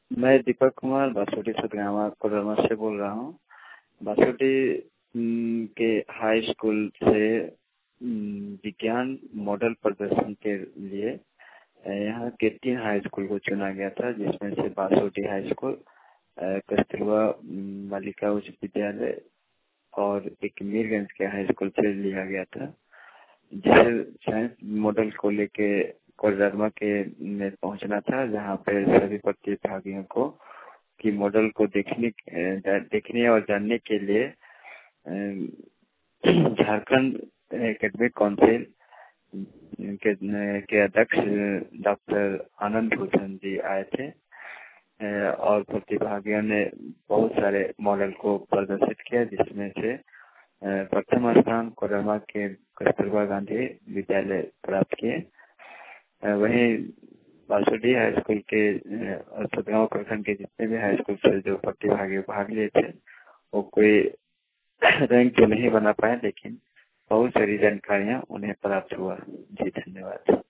मैं दीपक कुमार बासोटी सतगावा कोडरमा से बोल रहा हूँ। बासोटी के हाई स्कूल से विज्ञान मॉडल प्रदर्शन के लिए यहाँ के 3 हाई स्कूल को चुना गया था, जिसमें से बासोटी हाई स्कूल, कस्तूरबा बालिका उच्च विद्यालय और एक मीरगंज के हाई स्कूल से लिया गया था। जिसे साइंस मॉडल को लेके कोडरमा के में पहुंचना था, जहाँ पे सभी प्रतिभागियों को कि मॉडल को देखने और जानने के लिए झारखंड एकेडमिक काउंसिल के अध्यक्ष डॉक्टर आनंद भूषण जी आए थे और प्रतिभागियों ने बहुत सारे मॉडल को प्रदर्शित किया, जिसमें से प्रथम स्थान कोडरमा के कस्तूरबा गांधी विद्यालय प्राप्त किए। वहीं बासोटी हाई स्कूल के सतगांव प्रखंड के जितने भी हाई स्कूल से जो प्रतिभागी भाग लिए थे, वो कोई रैंक तो नहीं बना पाए, लेकिन बहुत सारी जानकारियां उन्हें प्राप्त हुआ। जी धन्यवाद।